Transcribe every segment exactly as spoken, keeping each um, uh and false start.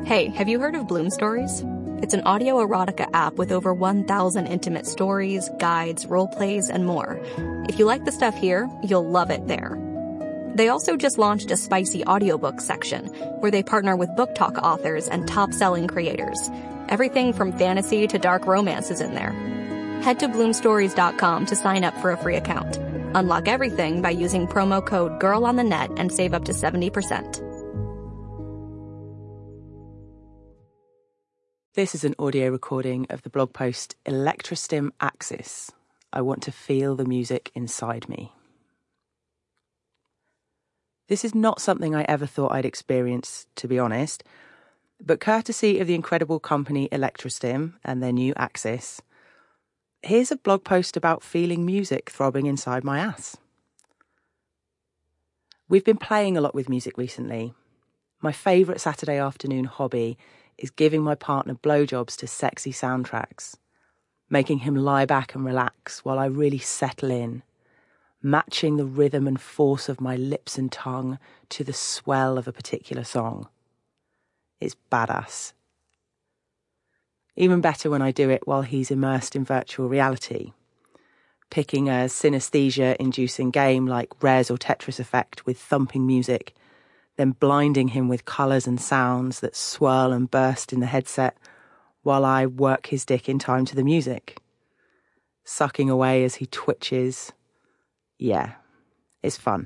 Hey, have you heard of Bloom Stories? It's an audio erotica app with over one thousand intimate stories, guides, role plays, and more. If you like the stuff here, you'll love it there. They also just launched a spicy audiobook section where they partner with book talk authors and top-selling creators. Everything from fantasy to dark romance is in there. Head to bloom stories dot com to sign up for a free account. Unlock everything by using promo code GIRLONTHENET and save up to seventy percent. This is an audio recording of the blog post Electrostim Axis. I want to feel the music inside me. This is not something I ever thought I'd experience, to be honest, but courtesy of the incredible company Electrostim and their new Axis, here's a blog post about feeling music throbbing inside my ass. We've been playing a lot with music recently. My favourite Saturday afternoon hobby is giving my partner blowjobs to sexy soundtracks, making him lie back and relax while I really settle in, matching the rhythm and force of my lips and tongue to the swell of a particular song. It's badass. Even better when I do it while he's immersed in virtual reality, picking a synesthesia-inducing game like Rares or Tetris Effect with thumping music, then blinding him with colours and sounds that swirl and burst in the headset while I work his dick in time to the music, sucking away as he twitches. Yeah, it's fun.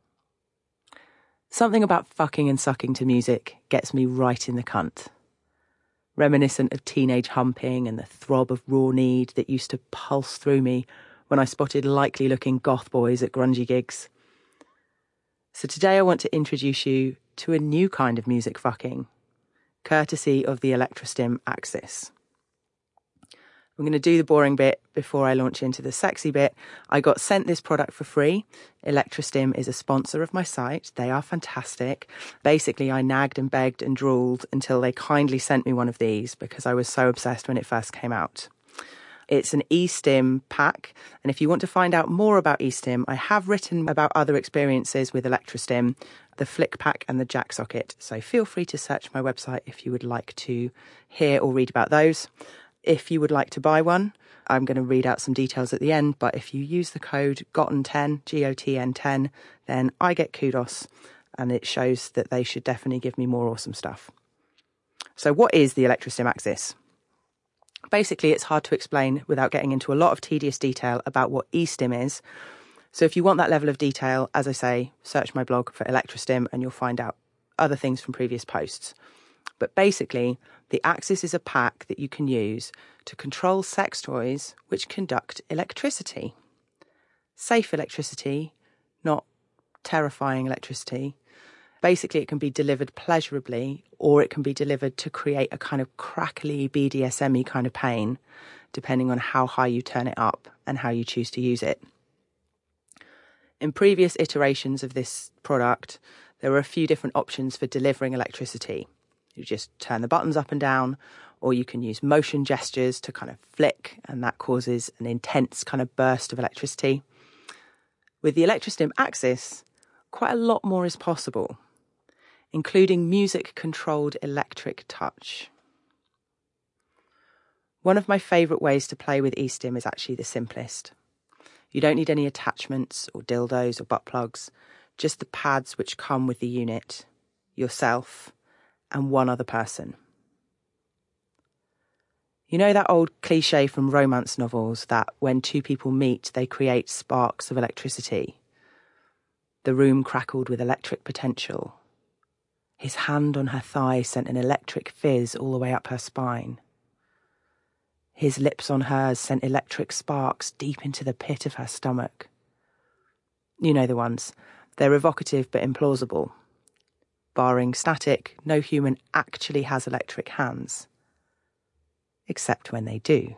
Something about fucking and sucking to music gets me right in the cunt. Reminiscent of teenage humping and the throb of raw need that used to pulse through me when I spotted likely-looking goth boys at grungy gigs. So today I want to introduce you to a new kind of music fucking, courtesy of the Electrostim Axis. I'm going to do the boring bit before I launch into the sexy bit. I got sent this product for free. Electrostim is a sponsor of my site. They are fantastic. Basically, I nagged and begged and drooled until they kindly sent me one of these because I was so obsessed when it first came out. It's an eStim pack, and if you want to find out more about eStim, I have written about other experiences with Electrostim, the Flick Pack and the Jack Socket, so feel free to search my website if you would like to hear or read about those. If you would like to buy one, I'm going to read out some details at the end, but if you use the code G O T N ten, G O T N ten, then I get kudos, and it shows that they should definitely give me more awesome stuff. So what is the Electrostim Axis? Basically, it's hard to explain without getting into a lot of tedious detail about what eStim is. So if you want that level of detail, as I say, search my blog for Electrostim and you'll find out other things from previous posts. But basically, the Axis is a pack that you can use to control sex toys which conduct electricity. Safe electricity, not terrifying electricity. Basically, it can be delivered pleasurably or it can be delivered to create a kind of crackly B D S M-y kind of pain, depending on how high you turn it up and how you choose to use it. In previous iterations of this product, there were a few different options for delivering electricity. You just turn the buttons up and down, or you can use motion gestures to kind of flick, and that causes an intense kind of burst of electricity. With the Electrostim Axis, quite a lot more is possible, including music-controlled electric touch. One of my favourite ways to play with eStim is actually the simplest. You don't need any attachments or dildos or butt plugs, just the pads which come with the unit, yourself, and one other person. You know that old cliche from romance novels that when two people meet, they create sparks of electricity? The room crackled with electric potential. His hand on her thigh sent an electric fizz all the way up her spine. His lips on hers sent electric sparks deep into the pit of her stomach. You know the ones. They're evocative but implausible. Barring static, no human actually has electric hands. Except when they do.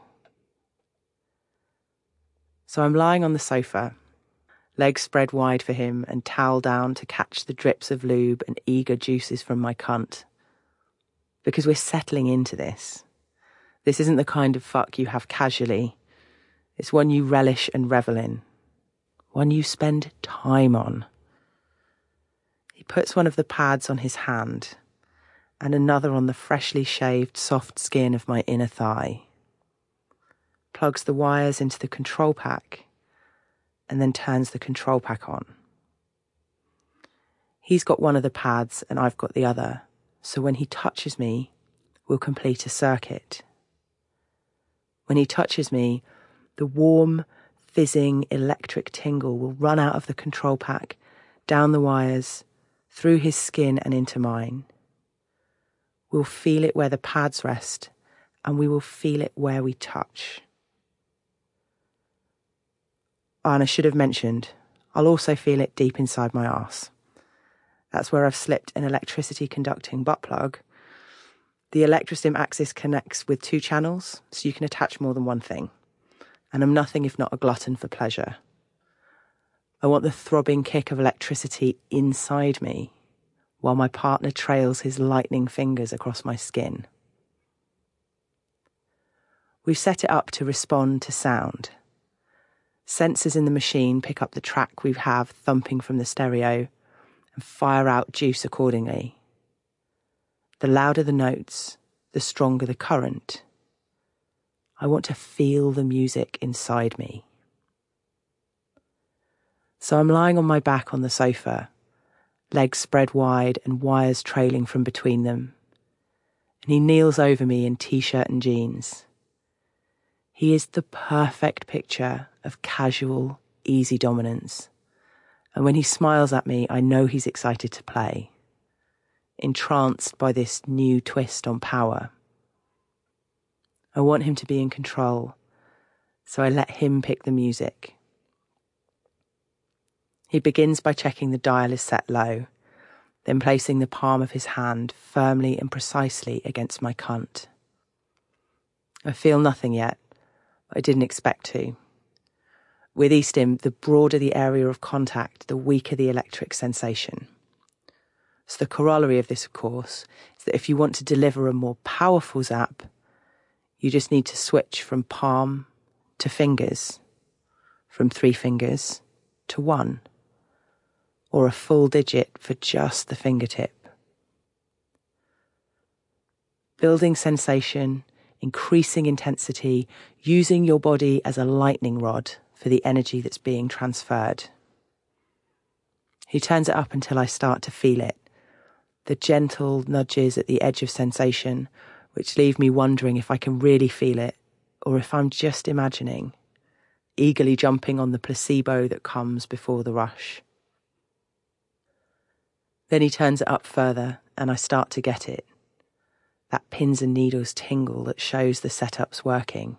So I'm lying on the sofa, legs spread wide for him and towel down to catch the drips of lube and eager juices from my cunt. Because we're settling into this. This isn't the kind of fuck you have casually. It's one you relish and revel in. One you spend time on. He puts one of the pads on his hand, and another on the freshly shaved soft skin of my inner thigh. Plugs the wires into the control pack and then turns the control pack on. He's got one of the pads and I've got the other, so when he touches me, we'll complete a circuit. When he touches me, the warm, fizzing electric tingle will run out of the control pack, down the wires, through his skin and into mine. We'll feel it where the pads rest, and we will feel it where we touch. Oh, and I should have mentioned, I'll also feel it deep inside my arse. That's where I've slipped an electricity conducting butt plug. The Electrostim axis connects with two channels, so you can attach more than one thing. And I'm nothing if not a glutton for pleasure. I want the throbbing kick of electricity inside me, while my partner trails his lightning fingers across my skin. We've set it up to respond to sound. Sensors in the machine pick up the track we have thumping from the stereo and fire out juice accordingly. The louder the notes, the stronger the current. I want to feel the music inside me. So I'm lying on my back on the sofa, legs spread wide and wires trailing from between them. And he kneels over me in t-shirt and jeans. He is the perfect picture of casual, easy dominance. And when he smiles at me, I know he's excited to play, entranced by this new twist on power. I want him to be in control, so I let him pick the music. He begins by checking the dial is set low, then placing the palm of his hand firmly and precisely against my cunt. I feel nothing yet, but I didn't expect to. With Eastim, the broader the area of contact, the weaker the electric sensation. So the corollary of this, of course, is that if you want to deliver a more powerful zap, you just need to switch from palm to fingers, from three fingers to one, or a full digit for just the fingertip. Building sensation, increasing intensity, using your body as a lightning rod for the energy that's being transferred. He turns it up until I start to feel it, the gentle nudges at the edge of sensation, which leave me wondering if I can really feel it, or if I'm just imagining, eagerly jumping on the placebo that comes before the rush. Then he turns it up further, and I start to get it, that pins and needles tingle that shows the setup's working.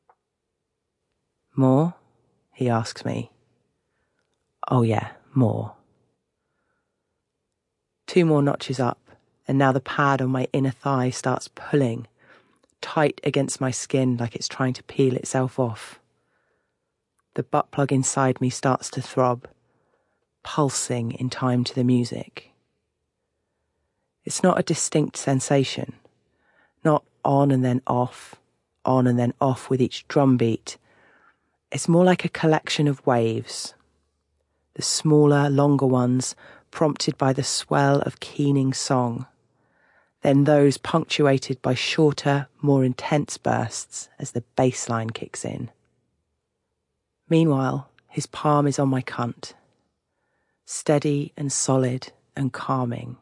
More? He asks me. Oh yeah, more. Two more notches up, and now the pad on my inner thigh starts pulling, tight against my skin like it's trying to peel itself off. The butt plug inside me starts to throb, pulsing in time to the music. It's not a distinct sensation, not on and then off, on and then off with each drum beat. It's more like a collection of waves, the smaller, longer ones prompted by the swell of keening song, then those punctuated by shorter, more intense bursts as the bass line kicks in. Meanwhile, his palm is on my cunt, steady and solid and calming.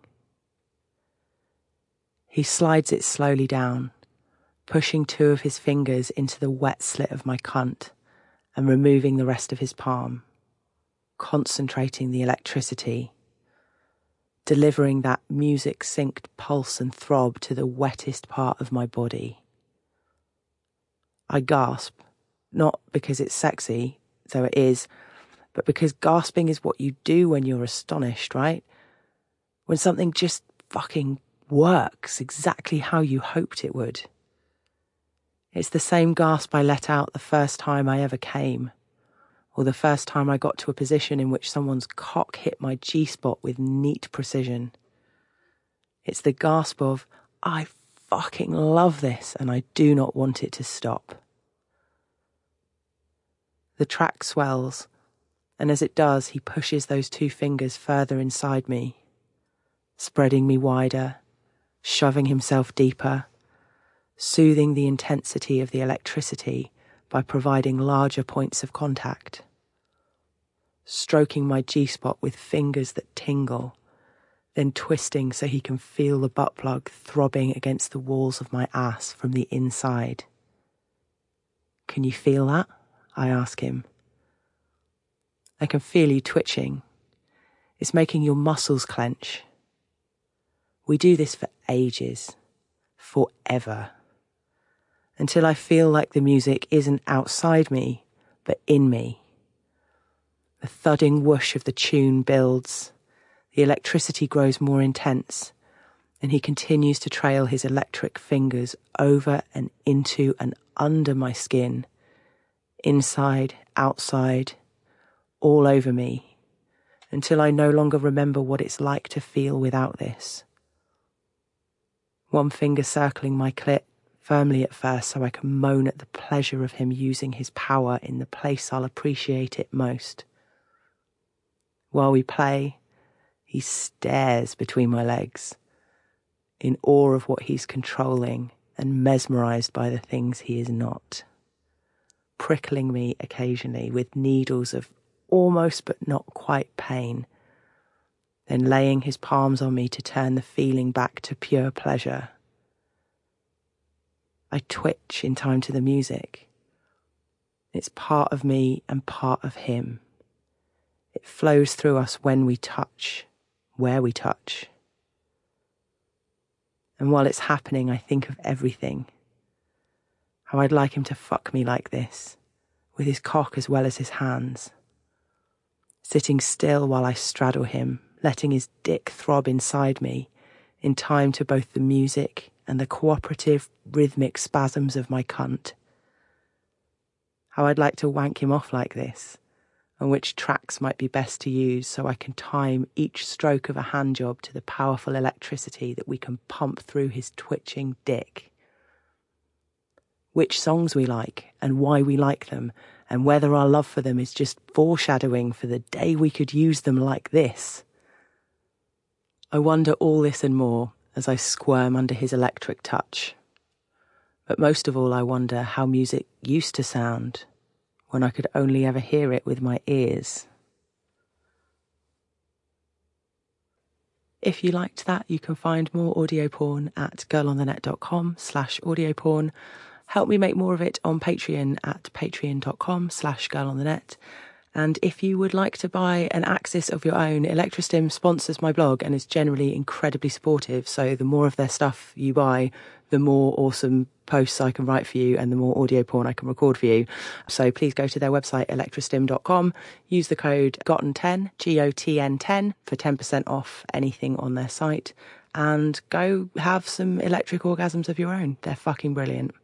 He slides it slowly down, pushing two of his fingers into the wet slit of my cunt and removing the rest of his palm, concentrating the electricity, delivering that music-synced pulse and throb to the wettest part of my body. I gasp, not because it's sexy, though it is, but because gasping is what you do when you're astonished, right? When something just fucking works exactly how you hoped it would. It's the same gasp I let out the first time I ever came, or the first time I got to a position in which someone's cock hit my G-spot with neat precision. It's the gasp of, I fucking love this and I do not want it to stop. The track swells, and as it does, he pushes those two fingers further inside me, spreading me wider, shoving himself deeper, soothing the intensity of the electricity by providing larger points of contact, stroking my G-spot with fingers that tingle, then twisting so he can feel the butt plug throbbing against the walls of my ass from the inside. "Can you feel that?" I ask him. "I can feel you twitching. It's making your muscles clench." We do this for ages, forever, until I feel like the music isn't outside me, but in me. The thudding whoosh of the tune builds, the electricity grows more intense, and he continues to trail his electric fingers over and into and under my skin, inside, outside, all over me, until I no longer remember what it's like to feel without this. One finger circling my clit, firmly at first so I can moan at the pleasure of him using his power in the place I'll appreciate it most. While we play, he stares between my legs, in awe of what he's controlling and mesmerised by the things he is not, prickling me occasionally with needles of almost but not quite pain, then laying his palms on me to turn the feeling back to pure pleasure. I twitch in time to the music. It's part of me and part of him. It flows through us when we touch, where we touch. And while it's happening, I think of everything. How I'd like him to fuck me like this, with his cock as well as his hands. Sitting still while I straddle him, letting his dick throb inside me, in time to both the music and the cooperative, rhythmic spasms of my cunt. How I'd like to wank him off like this, and which tracks might be best to use so I can time each stroke of a handjob to the powerful electricity that we can pump through his twitching dick. Which songs we like, and why we like them, and whether our love for them is just foreshadowing for the day we could use them like this. I wonder all this and more as I squirm under his electric touch. But most of all, I wonder how music used to sound when I could only ever hear it with my ears. If you liked that, you can find more audio porn at girlonthenet.com slash audio porn. Help me make more of it on Patreon at patreon.com slash girlonthenet. And if you would like to buy an Axis of your own, Electrostim sponsors my blog and is generally incredibly supportive. So the more of their stuff you buy, the more awesome posts I can write for you and the more audio porn I can record for you. So please go to their website, electrostim dot com. Use the code G O T N ten, G O T N ten, for ten percent off anything on their site. And go have some electric orgasms of your own. They're fucking brilliant.